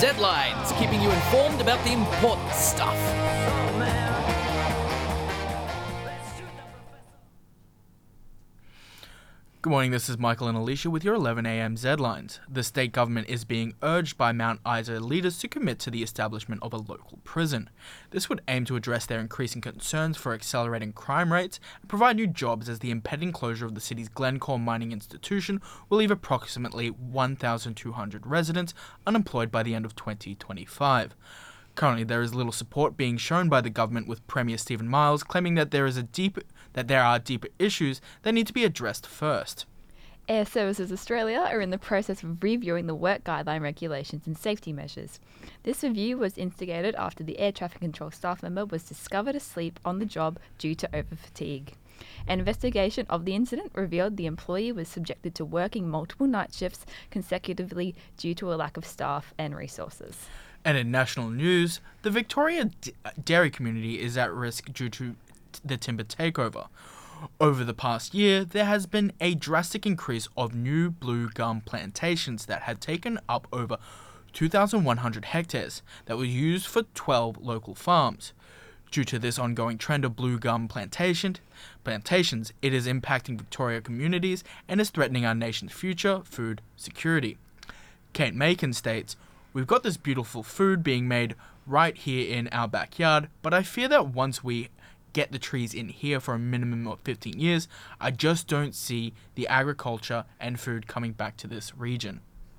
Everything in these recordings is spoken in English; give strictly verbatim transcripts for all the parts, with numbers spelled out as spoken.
Z-Lines, keeping you informed about the important stuff. Good morning, this is Michael and Alicia with your eleven a m Z-Lines. The state government is being urged by Mount Isa leaders to commit to the establishment of a local prison. This would aim to address their increasing concerns for accelerating crime rates and provide new jobs, as the impending closure of the city's Glencore mining institution will leave approximately one thousand two hundred residents unemployed by the end of twenty twenty-five. Currently, there is little support being shown by the government, with Premier Stephen Miles claiming that there is a deep that there are deeper issues that need to be addressed first. Air Services Australia are in the process of reviewing the work guideline regulations and safety measures. This review was instigated after the air traffic control staff member was discovered asleep on the job due to over-fatigue. An investigation of the incident revealed the employee was subjected to working multiple night shifts consecutively due to a lack of staff and resources. And in national news, the Victoria d- dairy community is at risk due to t- the timber takeover. Over the past year, there has been a drastic increase of new blue gum plantations that had taken up over two thousand one hundred hectares that were used for twelve local farms. Due to this ongoing trend of blue gum plantation, plantations, it is impacting Victoria communities and is threatening our nation's future food security. Kate Macon states, "We've got this beautiful food being made right here in our backyard, but I fear that once we get the trees in here for a minimum of fifteen years, I just don't see the agriculture and food coming back to this region."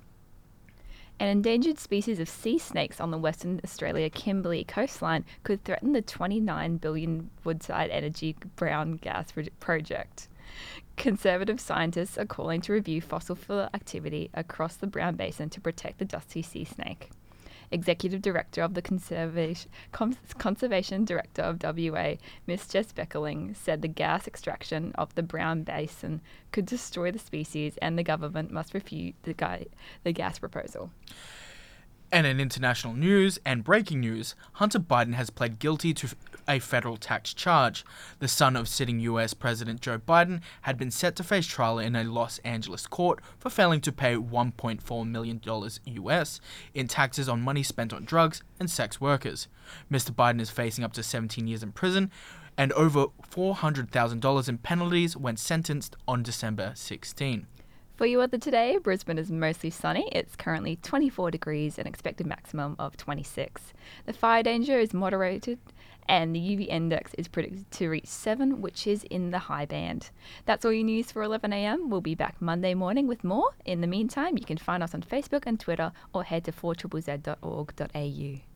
An endangered species of sea snakes on the Western Australia Kimberley coastline could threaten the twenty-nine billion Woodside Energy brown gas pro- project. Conservative scientists are calling to review fossil fuel activity across the Brown Basin to protect the dusty sea snake. Executive Director of the Conservation, Con- Conservation Director of W A, Miss Jess Beckerling, said the gas extraction of the Brown Basin could destroy the species and the government must refute the, guy- the gas proposal. And in international news and breaking news, Hunter Biden has pled guilty to a federal tax charge. The son of sitting U S President Joe Biden had been set to face trial in a Los Angeles court for failing to pay one point four million dollars U S in taxes on money spent on drugs and sex workers. Mister Biden is facing up to seventeen years in prison and over four hundred thousand dollars in penalties when sentenced on December sixteenth. For your weather today, Brisbane is mostly sunny. It's currently twenty-four degrees and expected maximum of twenty-six. The fire danger is moderated and the U V index is predicted to reach seven, which is in the high band. That's all your news for eleven a m. We'll be back Monday morning with more. In the meantime, you can find us on Facebook and Twitter or head to four z z z dot org dot a u.